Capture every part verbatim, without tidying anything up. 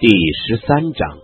第十三章，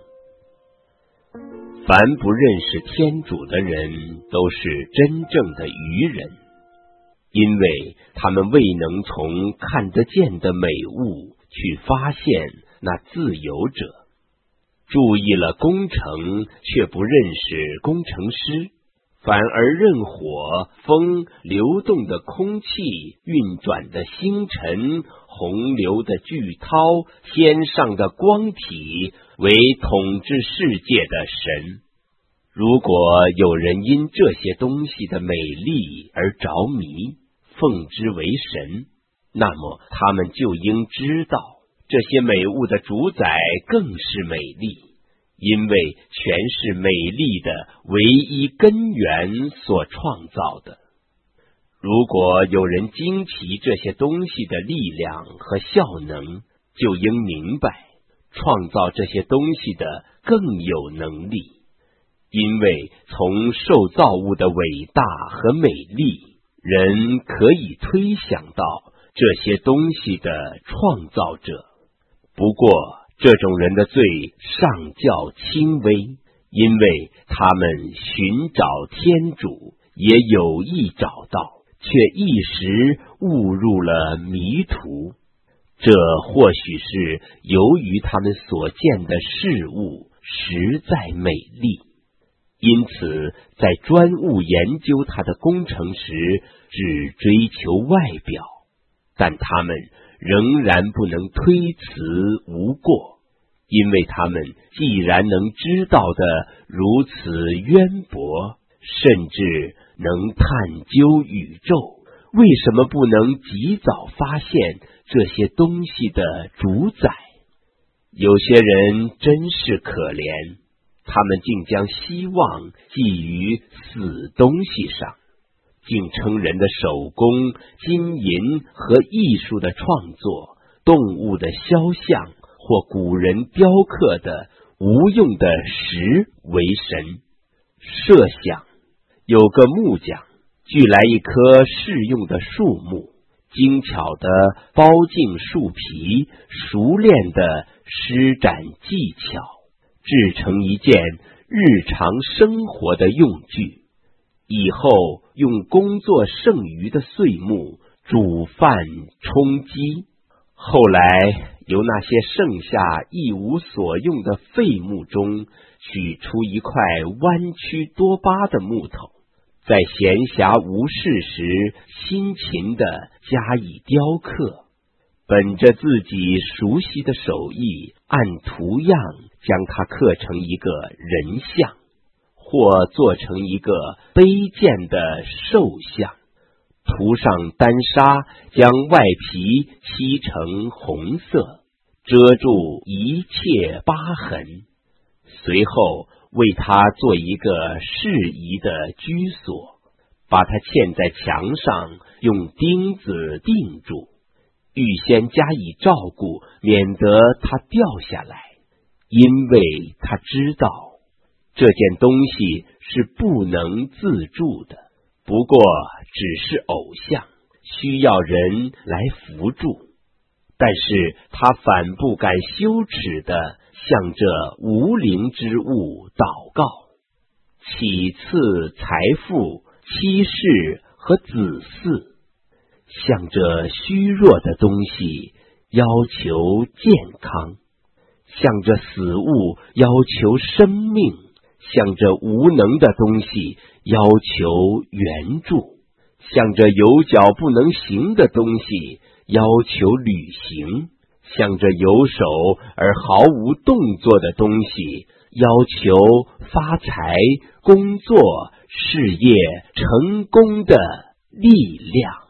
凡不认识天主的人，都是真正的愚人，因为他们未能从看得见的美物去发现那自由者，注意了工程，却不认识工程师，反而认火、风、流动的空气、运转的星辰、洪流的巨涛、天上的光体为统治世界的神。如果有人因这些东西的美丽而着迷，奉之为神，那么他们就应知道，这些美物的主宰更是美丽，因为全是美丽的唯一根源所创造的。如果有人惊奇这些东西的力量和效能，就应明白，创造这些东西的更有能力，因为从受造物的伟大和美丽，人可以推想到这些东西的创造者。不过这种人的罪尚较轻微，因为他们寻找天主，也有意找到，却一时误入了迷途。这或许是由于他们所见的事物实在美丽，因此在专务研究它的工程时，只追求外表，但他们仍然不能推辞无过，因为他们既然能知道的如此渊博，甚至能探究宇宙，为什么不能及早发现这些东西的主宰？有些人真是可怜，他们竟将希望寄于死东西上，竟称人的手工、金银和艺术的创作、动物的肖像或古人雕刻的无用的石为神。设想有个木匠锯来一棵适用的树木，精巧地包进树皮，熟练地施展技巧，制成一件日常生活的用具，以后用工作剩余的碎木煮饭充饥。后来由那些剩下一无所用的废木中取出一块弯曲多疤的木头，在闲暇无事时辛勤地加以雕刻，本着自己熟悉的手艺，按图样将它刻成一个人像，或做成一个卑贱的兽像，涂上丹砂，将外皮漆成红色，遮住一切疤痕，随后为它做一个适宜的居所，把它嵌在墙上，用钉子钉住，预先加以照顾，免得它掉下来，因为他知道这件东西是不能自助的，不过只是偶像，需要人来扶助。但是他反不敢羞耻地向这无灵之物祷告。其次财富、妻室和子嗣，向着虚弱的东西要求健康，向着死物要求生命，向着无能的东西要求援助，向着有脚不能行的东西要求旅行，向着有手而毫无动作的东西要求发财、工作、事业成功的力量。